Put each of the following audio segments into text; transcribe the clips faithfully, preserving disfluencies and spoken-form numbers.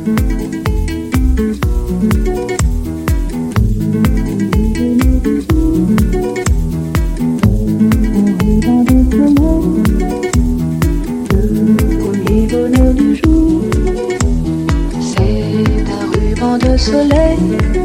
Soleil,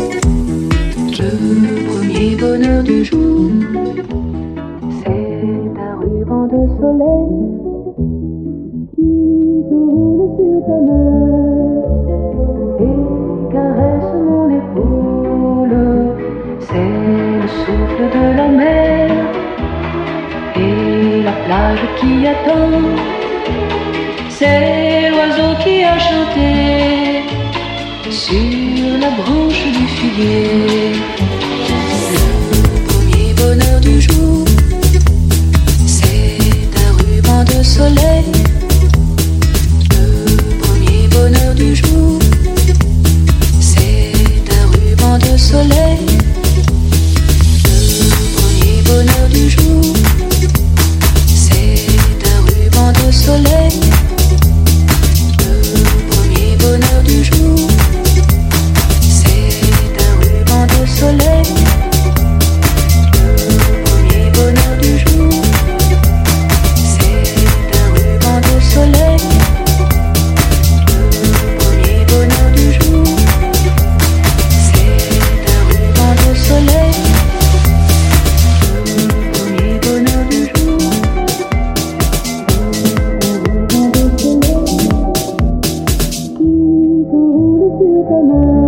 le premier bonheur du jour, c'est un ruban de soleil qui s'enroule sur ta main et caresse mon épaule. C'est le souffle de la mer et la plage qui attend. C'est l'oiseau qui a chanté sur la branche du figuier. Le premier bonheur du jour, c'est un ruban de soleil. Le premier bonheur du jour, c'est un ruban de soleil. Le premier bonheur du jour, c'est un ruban de soleil. Le premier bonheur du jour, soleil, le premier bonheur du jour, c'est un ruban de soleil. Le premier bonheur du jour, c'est un ruban de soleil. Le premier bonheur du jour, c'est un ruban de soleil qui s'enroule sur ta main.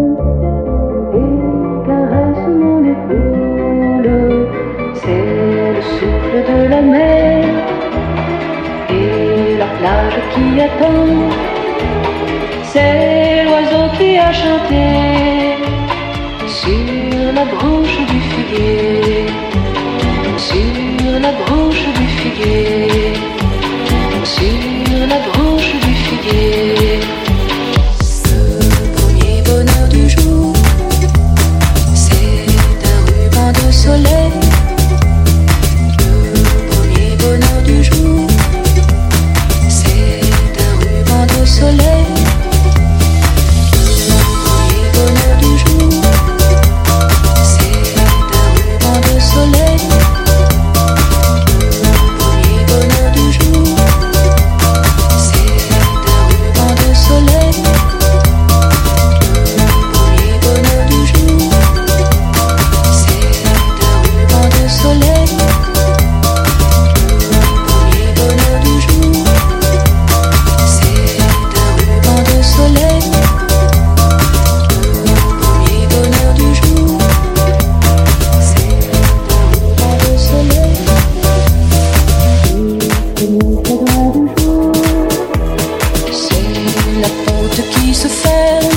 C'est le souffle de la mer et la plage qui attend. C'est l'oiseau qui a chanté sur la branche du figuier. Sur la branche du figuier. Sur la branche du figuier. Le premier bonheur du jour, de soleil, le premier bonheur du jour, c'est un ruban de soleil. Le premier bonheur du jour, c'est un ruban de soleil. Le premier bonheur du jour, c'est un ruban de soleil. Le premier bonheur du jour, soleil, le premier bonheur du jour, c'est un ruban de soleil. Le premier bonheur du jour, c'est un ruban de soleil. Le premier bonheur du jour, c'est la porte qui se ferme,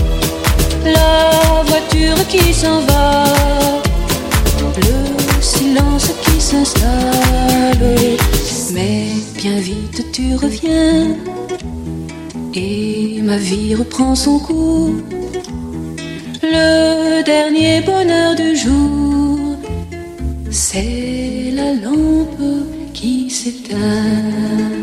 la voiture qui s'en va, le silence qui s'installe, mais bien vite tu reviens et ma vie reprend son cours. Le dernier bonheur du jour, c'est la lampe qui s'éteint.